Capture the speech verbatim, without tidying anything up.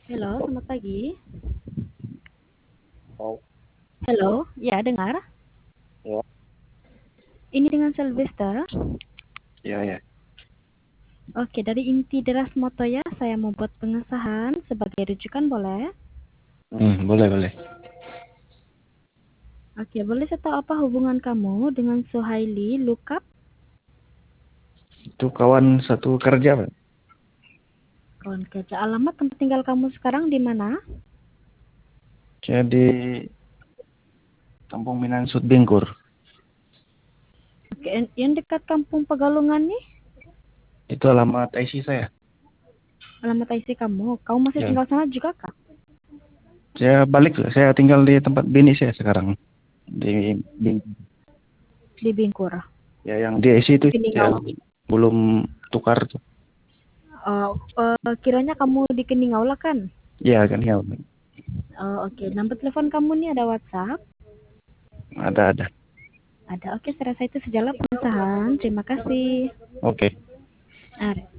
Halo, selamat pagi. Oh, Halo, ya dengar? ya, Ini dengan Sylvester. ya, ya. Oke, dari Inti Deras Moto ya, saya mau buat pengesahan sebagai rujukan boleh? Hmm, boleh, boleh. Oke, boleh saya tahu apa hubungan kamu dengan Suhaili Lukap? Itu kawan satu kerja, Pak. Kawan kerja. Alamat tempat tinggal kamu sekarang di mana? Saya di Kampung Minang Sud Bengkur. Oke, yang yang dekat Kampung Pegalungan nih? Itu alamat I C saya. Alamat I C kamu. Kamu masih Ya, tinggal sana juga kak? saya balik. Saya tinggal di tempat bini saya sekarang. Di, di Di Bingkura. ya yang di I C itu saya Keningau. belum tukar tuh. Uh, uh, kiranya kamu di Keningau lah kan? Ya, kan ya. Uh, Oke, nomor telepon kamu nih ada WhatsApp? Ada, ada. Ada. Oke, saya rasa itu sejalan pengesahan. Terima kasih. Oke. Nah,